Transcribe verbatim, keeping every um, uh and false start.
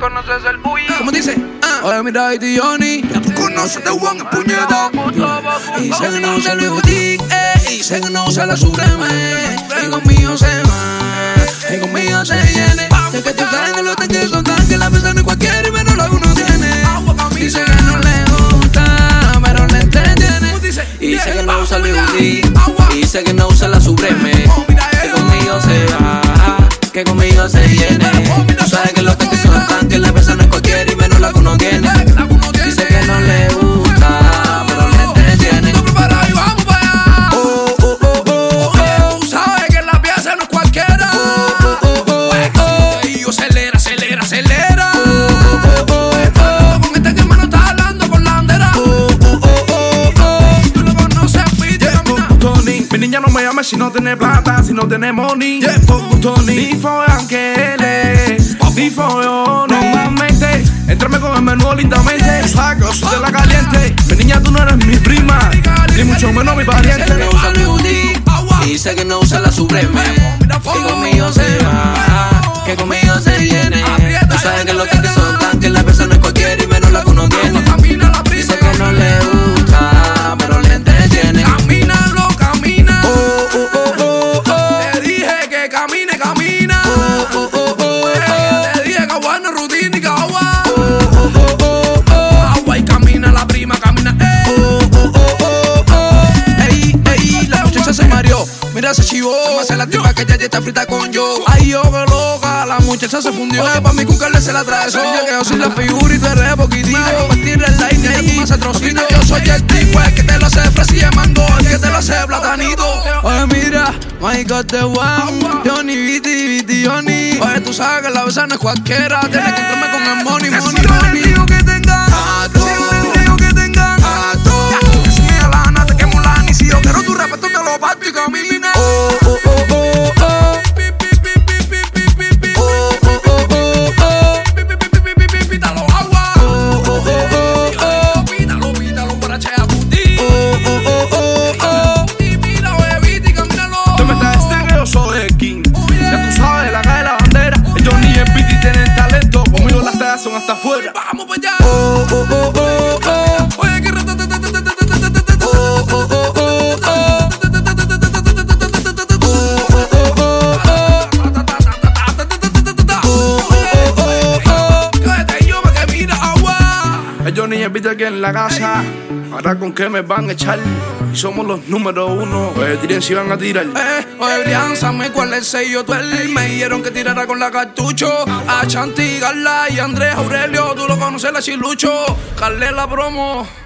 conoces el bully. ¿Cómo dice? Ah. Oye, mira, y Johnny, ya tú conoces de Juan el puñeta. Y sé que no usa Louis Vuitton, eh, y sé que no usa la Supreme. Y conmigo se va, y conmigo se viene. De que tú sabes de los tanques son tanques, la persona es cualquiera y menos lo que uno tiene. Dice que no le gusta, pero le entretiene. Y sé que no usa Louis Vuitton, y sé que no usa la Supreme. Que conmigo se va, que conmigo se viene. Tú sabes que los tanques son tanques, la persona es cualquiera y menos la que uno tiene. Dice que no le gusta, pero le entretiene. Oh, oh, oh, oh, oh. Tú sabes que la pieza no es cualquiera. Oh, oh, oh, oh, oh. Y yo acelera, acelera, acelera. Oh, oh, oh, oh. Con este que hermano está hablando con la bandera. Oh, oh, oh, oh, oh. Tú lo conoces, pide, camina. Tony, mi niña no me llame si no tiene plata, si no tiene money. Yeah, Tony. Ni fue ángeles, ni fue yo, normalmente. Entrame con el menú lindamente. Saco, soy de la caliente. Mi niña, tú no eres mi prima, ni mucho menos mi pariente. Sé que no usa Louis Vuitton, y sé que no usa la Supreme. Que conmigo se va, que conmigo se viene. Tú sabes que los tanques son tanques, la persona es cualquiera y menos la que uno tiene. Dice que no le gusta, pero le entretiene. Camínalo, camina. Oh, oh, oh, oh, oh. Te dije que camine, camina. Oh, oh, oh, oh, oh. Te dije que agua no rutina y que agua. Oh, oh, oh, oh, oh. Agua y camina la prima, camina. Eh. Oh, oh, oh, oh, oh. Ey, ey, la muchacha se mareó. Mira, se chivó. Me hace la tipa que ya ya está frita con yo. Ay, yo que loca, la muchacha se fundió. Oye, pa' mi cucarle se la atravesó. Ella quedó sin la figura y tú eres poquitito. Partir el line y tú me haces trocito. Yo soy el tipo, el que te lo hace fresa y de mango, el que te lo hace platanito. Oye, mira, my God, the one. Johnny, Viti, Viti, Johnny. Oye, tú sabes que la besa no es cualquiera. Tienes que entrarme con el money, money, money. Que tengan gato, que tengan gato. Si me da la gana, te quemo la ni. Si yo quiero tu respeto, te lo parto y camina. Oh, oh, oh, oh, oh. Oh, oh, oh, oh, oh. Pítalo agua. Oh, oh, oh, oh, oh. Pítalo, pítalo para echar a puti. Oh, oh, oh, oh, oh. Mira, bebita y camínalo. Tú me estás diciendo que yo soy el king. Ya tú sabes, la calle de la bandera. El Johnny y el Piti tienen talento. Conmigo las tallas son hasta afuera. Vamos para allá. Oh, oh, oh, oh, oh. Oye, que rata. Oh, oh, oh, oh, oh. El Johnny y el Piti aquí en la casa. Ahora con qué me van a echar. Y somos los número uno. Pues tiren si van a tirar. Eh, oye, Briánzame, ¿cuál es el sello? Tú el me dijeron que tirara con la cartucho. A Chanti, Garla y Andrés Aurelio. Tú lo conoces, la Chilucho. Carle la promo.